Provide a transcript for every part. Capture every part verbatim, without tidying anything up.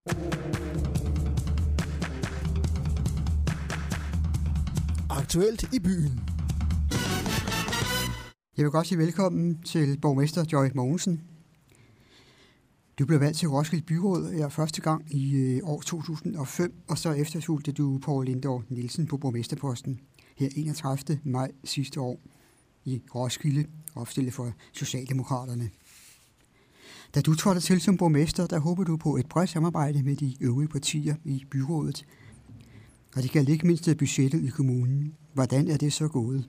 Aktuelt i byen. Jeg vil godt sige velkommen til borgmester Joy Mogensen. Du blev valgt til Roskilde Byråd her første gang i år to tusind og fem, og så efterfulgte du Poul Lindorff Nielsen på borgmesterposten her enogtredivte maj sidste år i Roskilde, opstillet for Socialdemokraterne. Da du trådte til som borgmester, der håber du på et bredt samarbejde med de øvrige partier i byrådet. Og det gælder ikke mindst budgettet i kommunen. Hvordan er det så gået?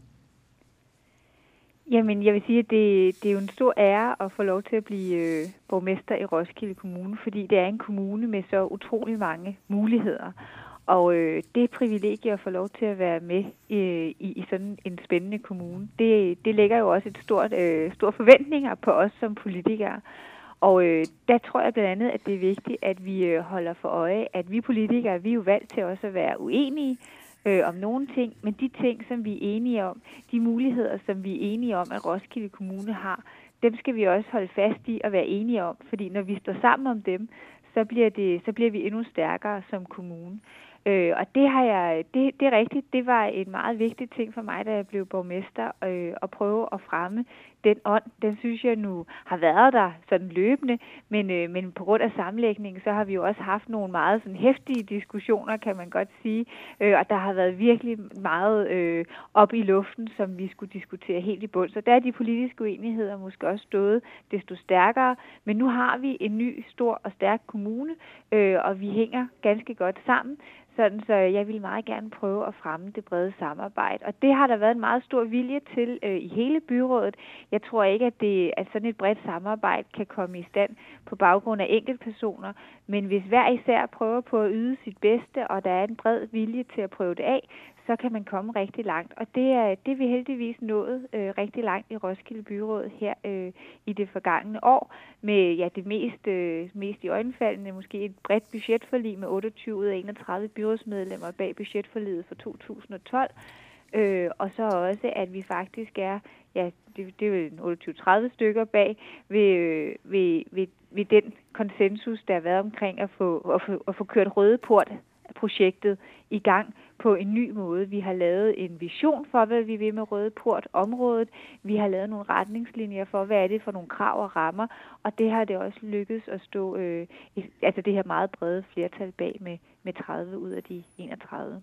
Jamen, jeg vil sige, at det, det er jo en stor ære at få lov til at blive øh, borgmester i Roskilde Kommune, fordi det er en kommune med så utrolig mange muligheder. Og øh, det er et privilegie at få lov til at være med øh, i, i sådan en spændende kommune. Det, det lægger jo også et stort, øh, store forventninger på os som politikere. Og øh, der tror jeg blandt andet, at det er vigtigt, at vi øh, holder for øje, at vi politikere, vi er jo valgt til også at være uenige øh, om nogle ting, men de ting, som vi er enige om, de muligheder, som vi er enige om, at Roskilde Kommune har, dem skal vi også holde fast i og være enige om, fordi når vi står sammen om dem, så bliver, det, så bliver vi endnu stærkere som kommune. Øh, og det har jeg, det, det er rigtigt, det var en meget vigtig ting for mig, da jeg blev borgmester, øh, at prøve at fremme den ånd. Den synes jeg nu har været der sådan løbende, men, øh, men på grund af sammenlægningen, så har vi jo også haft nogle meget sådan heftige diskussioner, kan man godt sige, øh, og der har været virkelig meget øh, op i luften, som vi skulle diskutere helt i bund. Så der er de politiske uenigheder måske også stået desto stærkere, men nu har vi en ny, stor og stærk kommune, øh, og vi hænger ganske godt sammen. Sådan, så jeg vil meget gerne prøve at fremme det brede samarbejde. Og det har der været en meget stor vilje til øh, i hele byrådet. Jeg tror ikke, at, det, at sådan et bredt samarbejde kan komme i stand på baggrund af enkeltpersoner. Men hvis hver især prøver på at yde sit bedste, og der er en bred vilje til at prøve det af, så kan man komme rigtig langt. Og det er, det er vi heldigvis nået øh, rigtig langt i Roskilde Byråd her øh, i det forgangne år. Med ja, det mest, øh, mest i øjenfaldende, måske et bredt budgetforlig med otteogtyve ud af enogtredive byrådsmedlemmer bag budgetforliget for to tusind og tolv. Øh, og så også, at vi faktisk er, ja, det, det er jo otteogtyve til tredive stykker bag ved, øh, ved, ved, ved den konsensus, der har været omkring at få, at få, at få kørt Røde Port projektet i gang på en ny måde. Vi har lavet en vision for, hvad vi vil med Røde Port-området. Vi har lavet nogle retningslinjer for, hvad er det for nogle krav og rammer, og det har det også lykkedes at stå, øh, et, altså det her meget brede flertal bag med, med tredive ud af de enogtredive.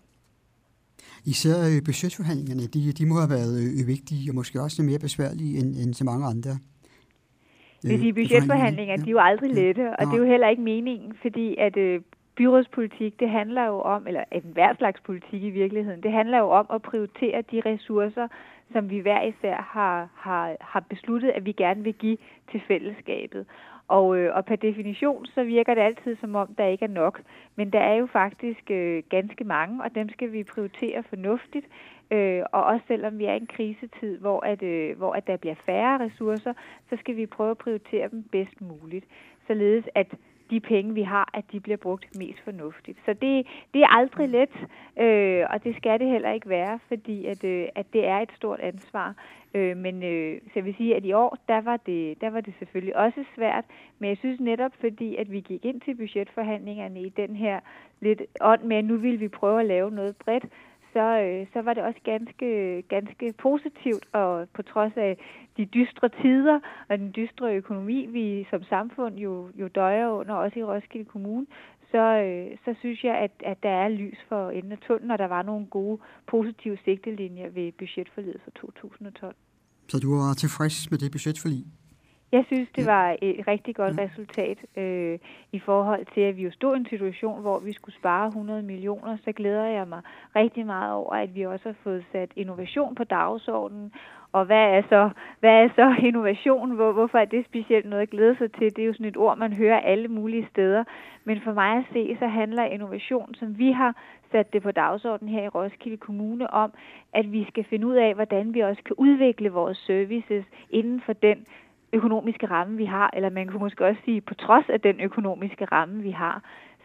Især budgetforhandlingerne, de, de må have været øh, vigtige og måske også mere besværlige end, end så mange andre. Det vil sige, budgetforhandlinger, ja. De er jo aldrig lette, og ja. Det er jo heller ikke meningen, fordi at øh, byrådspolitik, det handler jo om, eller enhver slags politik i virkeligheden, det handler jo om at prioritere de ressourcer, som vi hver især har, har, har besluttet, at vi gerne vil give til fællesskabet. Og, øh, og per definition, så virker det altid som om, der ikke er nok. Men der er jo faktisk øh, ganske mange, og dem skal vi prioritere fornuftigt. Øh, og også selvom vi er i en krisetid, hvor, at, øh, hvor at der bliver færre ressourcer, så skal vi prøve at prioritere dem bedst muligt. Således at de penge, vi har, at de bliver brugt mest fornuftigt. Så det, det er aldrig let, øh, og det skal det heller ikke være, fordi at, øh, at det er et stort ansvar. Øh, men øh, så jeg vil sige, at i år, der var, det, der var det selvfølgelig også svært, men jeg synes netop, fordi at vi gik ind til budgetforhandlingerne i den her lidt ånd med, at nu ville vi prøve at lave noget bredt, Så, øh, så var det også ganske, ganske positivt, og på trods af de dystre tider og den dystre økonomi, vi som samfund jo, jo døjer under, også i Roskilde Kommune, så, øh, så synes jeg, at, at der er lys for enden af tunnelen, og der var nogle gode, positive sigtelinjer ved budgetforliget for to tusind og tolv. Så du var tilfreds med det budgetforlig? Jeg synes, det var et rigtig godt resultat øh, i forhold til, at vi jo stod i en situation, hvor vi skulle spare hundrede millioner. Så glæder jeg mig rigtig meget over, at vi også har fået sat innovation på dagsordenen. Og hvad er så, hvad er så innovation? Hvor, hvorfor er det specielt noget at glæde sig til? Det er jo sådan et ord, man hører alle mulige steder. Men for mig at se, så handler innovation, som vi har sat det på dagsordenen her i Roskilde Kommune, om, at vi skal finde ud af, hvordan vi også kan udvikle vores services inden for den økonomiske ramme, vi har, eller man kunne måske også sige, på trods af den økonomiske ramme, vi har.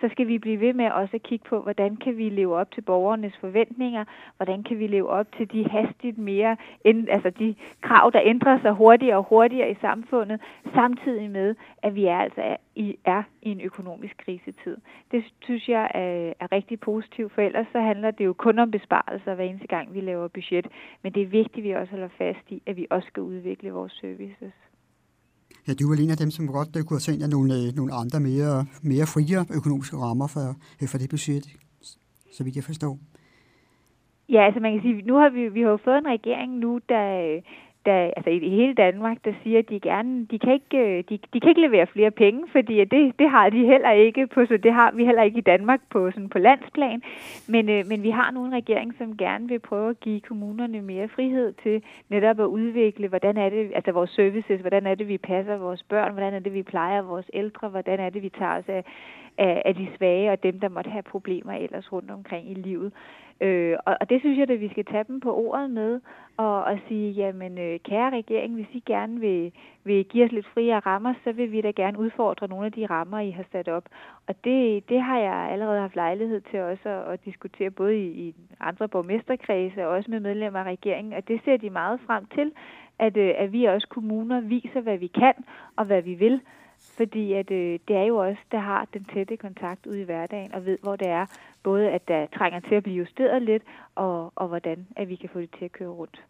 så skal vi blive ved med også at kigge på, hvordan kan vi leve op til borgernes forventninger, hvordan kan vi leve op til de hastigt mere, altså de krav, der ændrer sig hurtigere og hurtigere i samfundet, samtidig med, at vi er altså er i, er i en økonomisk krisetid. Det synes jeg er, er rigtig positivt, for ellers så handler det jo kun om besparelser hver eneste gang, vi laver budget. Men det er vigtigt, at vi også holder fast i, at vi også skal udvikle vores services. Ja, du var en af dem, som godt kunne have tænkt nogle, nogle andre mere, mere friere økonomiske rammer for, for det budget, så vidt jeg forstår. Ja, altså man kan sige, nu har vi, vi har jo fået en regering nu, der, der altså i hele Danmark, der siger, at de gerne, de kan ikke, de, de kan ikke levere flere penge, fordi det, det har de heller ikke på, så det har vi heller ikke i Danmark på sådan på landsplan. Men, øh, men vi har nu en regering, som gerne vil prøve at give kommunerne mere frihed til netop at udvikle, hvordan er det, altså vores services, hvordan er det, vi passer vores børn, hvordan er det, vi plejer vores ældre, hvordan er det, vi tager os af, af, af de svage og dem, der måtte have problemer ellers rundt omkring i livet. Øh, og, og det synes jeg, at vi skal tage dem på ordet med og, og sige, jamen øh, kære regering, hvis I gerne vil, vil give os lidt friere rammer, så vil vi da gerne udfordre nogle af de rammer, I har sat op. Og det, det har jeg allerede haft lejlighed til også at, at diskutere både i, i andre borgmesterkredse og også med medlemmer af regeringen, og det ser de meget frem til, at, øh, at vi også kommuner viser, hvad vi kan og hvad vi vil. Fordi at, øh, det er jo også, der har den tætte kontakt ude i hverdagen og ved, hvor det er, både at der trænger til at blive justeret lidt, og, og hvordan at vi kan få det til at køre rundt.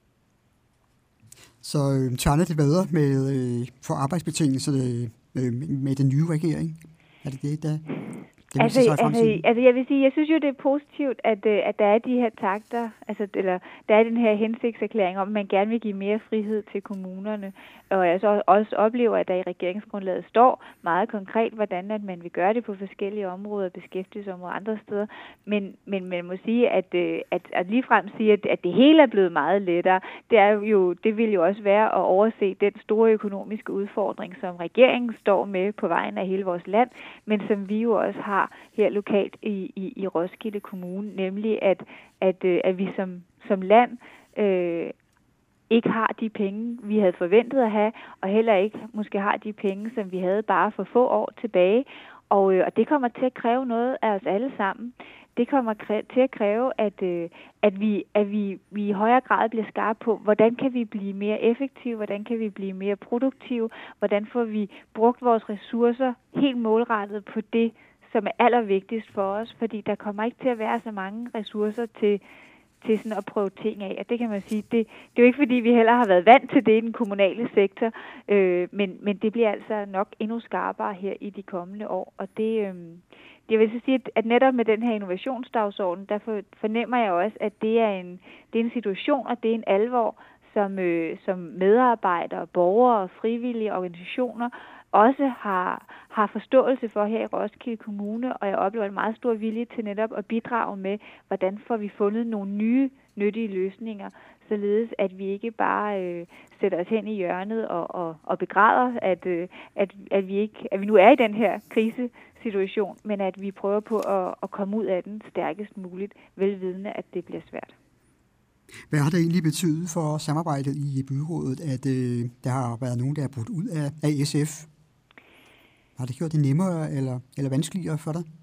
Så øh, tegner det bedre med, øh, for arbejdsbetingelserne øh, med den nye regering? Er det det, der... Det altså, altså, altså jeg vil sige, jeg synes jo, det er positivt, at, at der er de her takter, altså, eller der er den her hensigtserklæring om, at man gerne vil give mere frihed til kommunerne. Og jeg så også oplever, at der i regeringsgrundlaget står meget konkret, hvordan at man vil gøre det på forskellige områder, beskæftigelsesområder og andre steder. Men, men man må sige, at, at, at ligefrem sige, at, at det hele er blevet meget lettere, det, er jo, det vil jo også være at overse den store økonomiske udfordring, som regeringen står med på vejen af hele vores land, men som vi jo også har her lokalt i, i, i Roskilde Kommune, nemlig at, at, at vi som, som land øh, ikke har de penge, vi havde forventet at have, og heller ikke måske har de penge, som vi havde bare for få år tilbage. Og, øh, og det kommer til at kræve noget af os alle sammen. Det kommer kræ- til at kræve, at, øh, at, vi, at vi, vi i højere grad bliver skarpe på, hvordan kan vi blive mere effektive, hvordan kan vi blive mere produktive, hvordan får vi brugt vores ressourcer helt målrettet på det, som er allervigtigst for os, fordi der kommer ikke til at være så mange ressourcer til, til sådan at prøve ting af. Og det kan man sige, det, det er jo ikke fordi, vi heller har været vant til det i den kommunale sektor, øh, men, men det bliver altså nok endnu skarpere her i de kommende år. Og det, øh, det vil så sige, at, at netop med den her innovationsdagsorden, der for, fornemmer jeg også, at det er en, det er en situation, og det er en alvor, som, øh, som medarbejdere, borgere, frivillige organisationer også har, har forståelse for her i Roskilde Kommune, og jeg oplever en meget stor vilje til netop at bidrage med, hvordan får vi fundet nogle nye, nyttige løsninger, således at vi ikke bare øh, sætter os hen i hjørnet og, og, og begræder, at, øh, at, at, vi ikke, at vi nu er i den her krisesituation, men at vi prøver på at, at komme ud af den stærkest muligt, velvidende, at det bliver svært. Hvad har det egentlig betydet for samarbejdet i byrådet, at øh, der har været nogen, der er brudt ud af, af S F? Har det gjort det nemmere eller, eller vanskeligere for dig?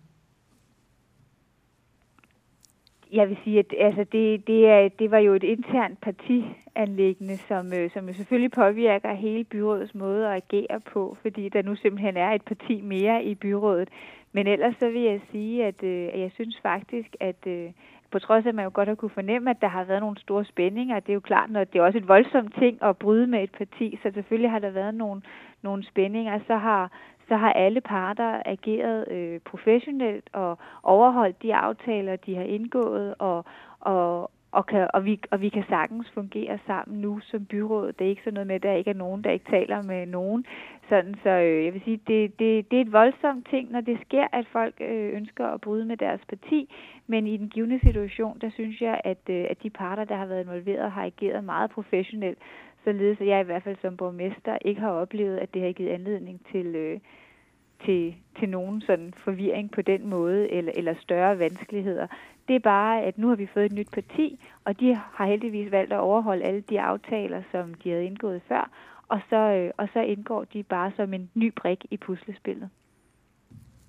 Jeg vil sige, at altså, det, det, er, det var jo et internt partianliggende, som, øh, som jo selvfølgelig påvirker hele byrådets måde at agere på, fordi der nu simpelthen er et parti mere i byrådet. Men ellers så vil jeg sige, at, øh, at jeg synes faktisk, at øh, på trods af, at man jo godt har kunne fornemme, at der har været nogle store spændinger, det er jo klart, når det er også et voldsomt ting at bryde med et parti, så selvfølgelig har der været nogle, nogle spændinger, så har så har alle parter ageret øh, professionelt og overholdt de aftaler, de har indgået, og, og, og, kan, og, vi, og vi kan sagtens fungere sammen nu som byråd. Det er ikke sådan noget med, at der ikke er nogen, der ikke taler med nogen. Sådan, så øh, jeg vil sige, det, det, det er et voldsomt ting, når det sker, at folk øh, ønsker at bryde med deres parti. Men i den givne situation, der synes jeg, at, øh, at de parter, der har været involveret, har ageret meget professionelt. Således at jeg i hvert fald som borgmester ikke har oplevet, at det har givet anledning til, øh, til, til nogen sådan forvirring på den måde, eller, eller større vanskeligheder. Det er bare, at nu har vi fået et nyt parti, og de har heldigvis valgt at overholde alle de aftaler, som de havde indgået før, og så, øh, og så indgår de bare som en ny brik i puslespillet.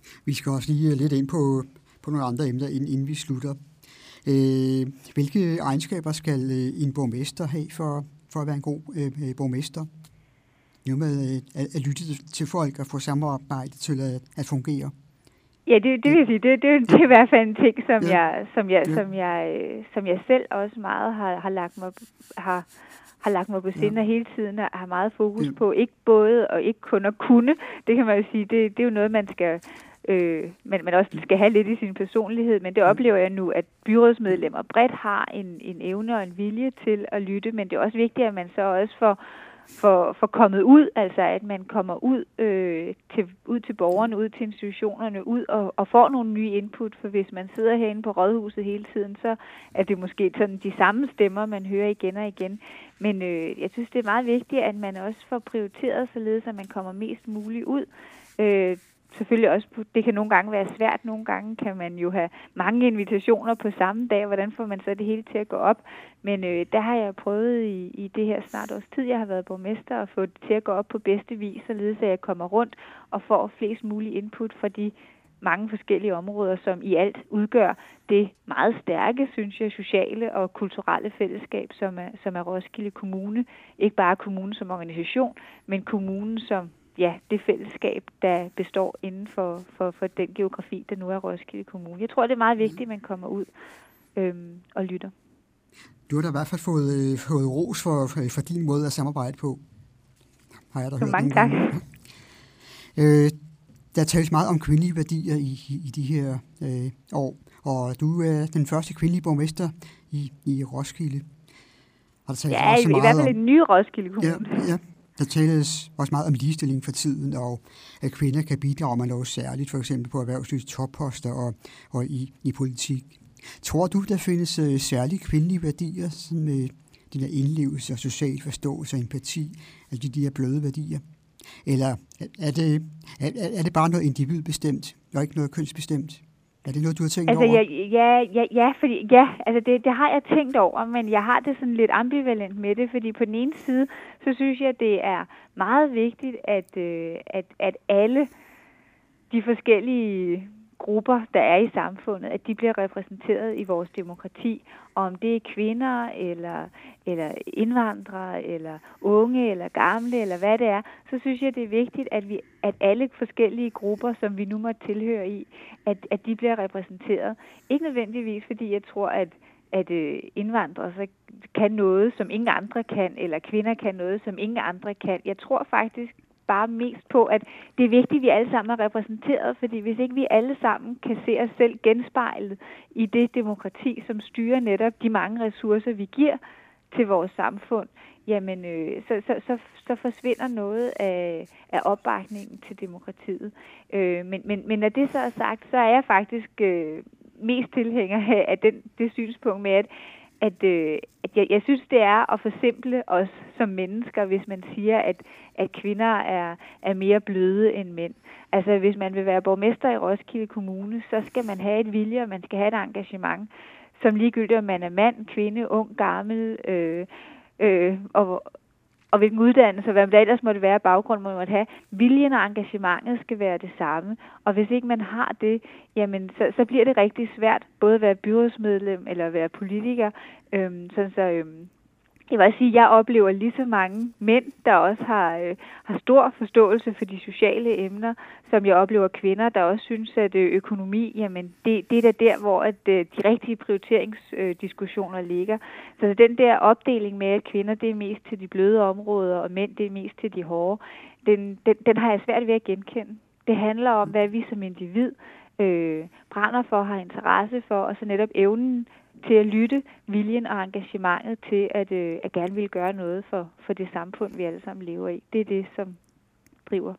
Vi skal også lige lidt ind på, på nogle andre emner, inden, inden vi slutter. Øh, hvilke egenskaber skal en borgmester have for, for at være en god øh, borgmester? Jo med at, at lytte til folk og få samarbejdet til at, at fungere. Ja, det, det vil jeg sige. Det, det, det er i hvert fald en ting, som, ja. jeg, som, jeg, ja. som, jeg, som jeg selv også meget har, har lagt mig har, har lagt mig på sinde, ja. og hele tiden har, har meget fokus ja. på. Ikke både og ikke kun at kunne. Det kan man jo sige, det, det er jo noget, man skal... Øh, men man også skal have lidt i sin personlighed, men det oplever jeg nu, at byrådsmedlemmer bredt har en, en evne og en vilje til at lytte, men det er også vigtigt, at man så også får, får, får kommet ud, altså at man kommer ud, øh, til, ud til borgerne, ud til institutionerne, ud og, og får nogle nye input, for hvis man sidder herinde på Rådhuset hele tiden, så er det måske sådan de samme stemmer, man hører igen og igen. Men øh, jeg synes, det er meget vigtigt, at man også får prioriteret således, at man kommer mest muligt ud. Øh, Selvfølgelig også, det kan nogle gange være svært. Nogle gange kan man jo have mange invitationer på samme dag. Hvordan får man så det hele til at gå op? Men øh, der har jeg prøvet i, i det her snart års tid, jeg har været borgmester, at få det til at gå op på bedste vis, således at jeg kommer rundt og får flest mulige input fra de mange forskellige områder, som i alt udgør det meget stærke, synes jeg, sociale og kulturelle fællesskab, som er, som er Roskilde Kommune. Ikke bare kommunen som organisation, men kommunen som ja, det fællesskab, der består inden for, for, for den geografi, der nu er Roskilde Kommune. Jeg tror, det er meget vigtigt, at man kommer ud øhm, og lytter. Du har da i hvert fald fået, fået ros for, for din måde at samarbejde på. Har jeg da så hørt mange tak. Øh, der tales meget om kvindelige værdier i, i, i de her øh, år, og du er den første kvindelige borgmester i, i Roskilde. Har der ja, også i, i hvert fald en ny Roskilde Kommune. Ja, ja. Der tales også meget om ligestilling for tiden, og at kvinder kan bidrage med noget særligt, for eksempel på erhvervslivets topposter og, og i, i politik. Tror du, der findes uh, særlige kvindelige værdier, sådan med de der indlevelse og social forståelse og empati, altså de der bløde værdier? Eller er det, er, er det bare noget individbestemt, og ikke noget kønsbestemt? Er det noget, du har tænkt altså, over? Ja, ja, ja, ja, fordi, ja altså det, det har jeg tænkt over, men jeg har det sådan lidt ambivalent med det, fordi på den ene side, så synes jeg, det er meget vigtigt, at, øh, at, at alle de forskellige grupper, der er i samfundet, at de bliver repræsenteret i vores demokrati. Og om det er kvinder, eller, eller indvandrere, eller unge, eller gamle, eller hvad det er, så synes jeg, det er vigtigt, at, vi, at alle forskellige grupper, som vi nu må tilhøre i, at, at de bliver repræsenteret. Ikke nødvendigvis, fordi jeg tror, at at indvandrere så kan noget, som ingen andre kan, eller kvinder kan noget, som ingen andre kan. Jeg tror faktisk bare mest på, at det er vigtigt, at vi alle sammen er repræsenteret, fordi hvis ikke vi alle sammen kan se os selv genspejlet i det demokrati, som styrer netop de mange ressourcer, vi giver til vores samfund, jamen øh, så, så, så, så forsvinder noget af, af opbakningen til demokratiet. Øh, men, men, men når det så er sagt, så er jeg faktisk øh, mest tilhænger af den, det synspunkt med, at at, øh, at jeg, jeg synes, det er at forsimple os som mennesker, hvis man siger, at, at kvinder er, er mere bløde end mænd. Altså, hvis man vil være borgmester i Roskilde Kommune, så skal man have et vilje, og man skal have et engagement, som ligegyldigt, om man er mand, kvinde, ung, gammel, øh, øh, og, og hvilken uddannelse, hvad der ellers måtte være baggrund, må man have. Viljen og engagementet skal være det samme, og hvis ikke man har det, jamen, så, så bliver det rigtig svært, både at være byrådsmedlem eller at være politiker. Øhm, sådan så, øhm, jeg vil sige, at jeg oplever lige så mange mænd, der også har, øh, har stor forståelse for de sociale emner, som jeg oplever kvinder, der også synes, at øh, økonomi, jamen det, det er da der, hvor at, øh, de rigtige prioriteringsdiskussioner øh, ligger. Så den der opdeling med, at kvinder det er mest til de bløde områder, og mænd det er mest til de hårde, den, den, den har jeg svært ved at genkende. Det handler om, hvad vi som individ øh, brænder for, har interesse for, og så netop evnen til at lytte, viljen og engagementet til at, øh, at gerne vil gøre noget for, for det samfund, vi alle sammen lever i. Det er det, som driver.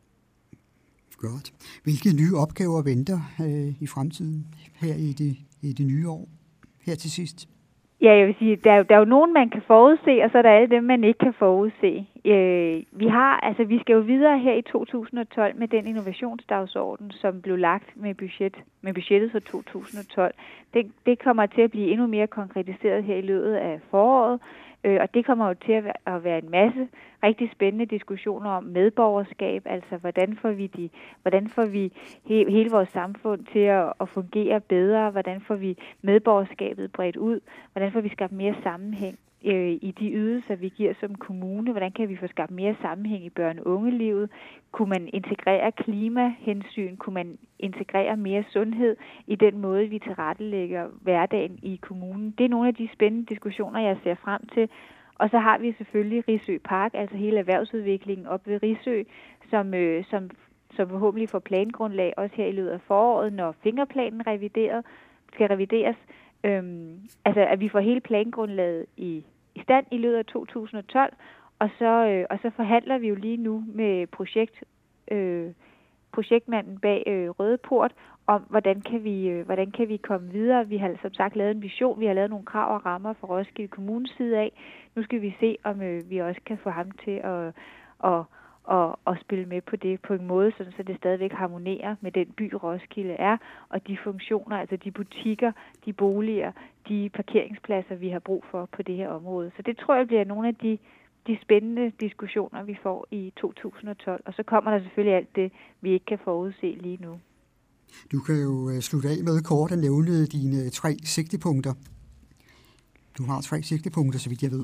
Godt. Hvilke nye opgaver venter øh, i fremtiden her i det, i det nye år, her til sidst? Ja, jeg vil sige, der er, der er jo nogen, man kan forudse, og så er der alle dem, man ikke kan forudse. Øh, vi har, altså, vi skal jo videre her i to tusind og tolv med den innovationsdagsorden, som blev lagt med, budget, med budgettet for to tusind og tolv. Det, det kommer til at blive endnu mere konkretiseret her i løbet af foråret. Øh, og det kommer jo til at være, at være en masse rigtig spændende diskussioner om medborgerskab, altså hvordan får vi, de, hvordan får vi he, hele vores samfund til at, at fungere bedre, hvordan får vi medborgerskabet bredt ud, hvordan får vi skabt mere sammenhæng i de ydelser, vi giver som kommune. Hvordan kan vi få skabt mere sammenhæng i børne- og ungelivet? Kunne man integrere klimahensyn? Kunne man integrere mere sundhed i den måde, vi tilrettelægger hverdagen i kommunen? Det er nogle af de spændende diskussioner, jeg ser frem til. Og så har vi selvfølgelig Risø Park, altså hele erhvervsudviklingen op ved Risø, som, øh, som, som forhåbentlig får plangrundlag også her i løbet af foråret, når fingerplanen revideret, skal revideres. Øhm, altså at vi får hele plangrundlaget i, i stand i løbet af to tusind og tolv, og så, øh, og så forhandler vi jo lige nu med projekt, øh, projektmanden bag øh, Røde Port om, hvordan kan, vi, øh, hvordan kan vi komme videre. Vi har som sagt lavet en vision, vi har lavet nogle krav og rammer fra Roskilde Kommunes side af. Nu skal vi se, om øh, vi også kan få ham til at, at Og, og spille med på det på en måde, sådan, så det stadigvæk harmonerer med den by, Roskilde er, og de funktioner, altså de butikker, de boliger, de parkeringspladser, vi har brug for på det her område. Så det tror jeg bliver nogle af de, de spændende diskussioner, vi får i to tusind og tolv. Og så kommer der selvfølgelig alt det, vi ikke kan forudse lige nu. Du kan jo slutte af med kort at nævne dine tre sigtepunkter. Du har tre sigtepunkter, så vidt jeg ved.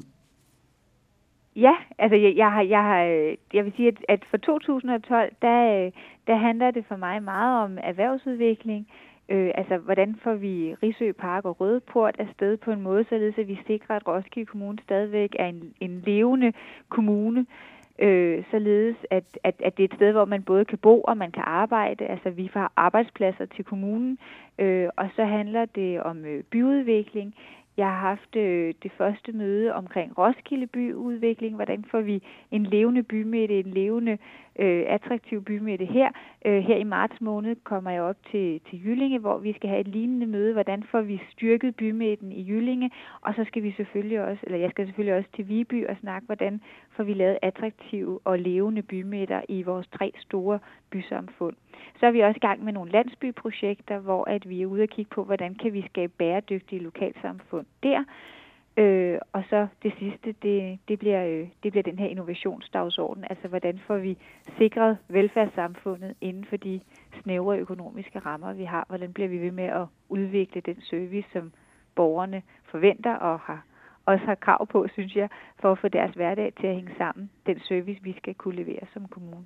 Ja, altså jeg, jeg har, jeg har, jeg vil sige, at, at for to tusind og tolv, der, der handler det for mig meget om erhvervsudvikling. Øh, altså hvordan får vi Risø Park og Røde Port afsted på en måde, således at vi sikrer, at Roskilde Kommune stadigvæk er en, en levende kommune, øh, således at, at, at det er et sted, hvor man både kan bo og man kan arbejde. Altså vi får arbejdspladser til kommunen, øh, og så handler det om øh, byudvikling. Jeg har haft øh, det første møde omkring Roskilde byudvikling. Hvordan får vi en levende bymidte, en levende, øh, attraktiv bymidte her. Øh, her i marts måned kommer jeg op til, til Jyllinge, hvor vi skal have et lignende møde. Hvordan får vi styrket bymidten i Jyllinge? Og så skal vi selvfølgelig også, eller jeg skal selvfølgelig også til Viby og snakke, hvordan får vi lavet attraktive og levende bymidter i vores tre store bysamfund. Så er vi også i gang med nogle landsbyprojekter, hvor at vi er ude og kigge på, hvordan kan vi skabe bæredygtige lokalsamfund der. Øh, og så det sidste, det, det, bliver, øh, det bliver den her innovationsdagsorden. Altså hvordan får vi sikret velfærdssamfundet inden for de snævre økonomiske rammer, vi har. Hvordan bliver vi ved med at udvikle den service, som borgerne forventer og har, også har krav på, synes jeg, for at få deres hverdag til at hænge sammen. Den service, vi skal kunne levere som kommune.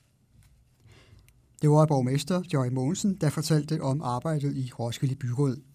Det var borgmester Joy Mogensen, der fortalte om arbejdet i Roskilde Byråd.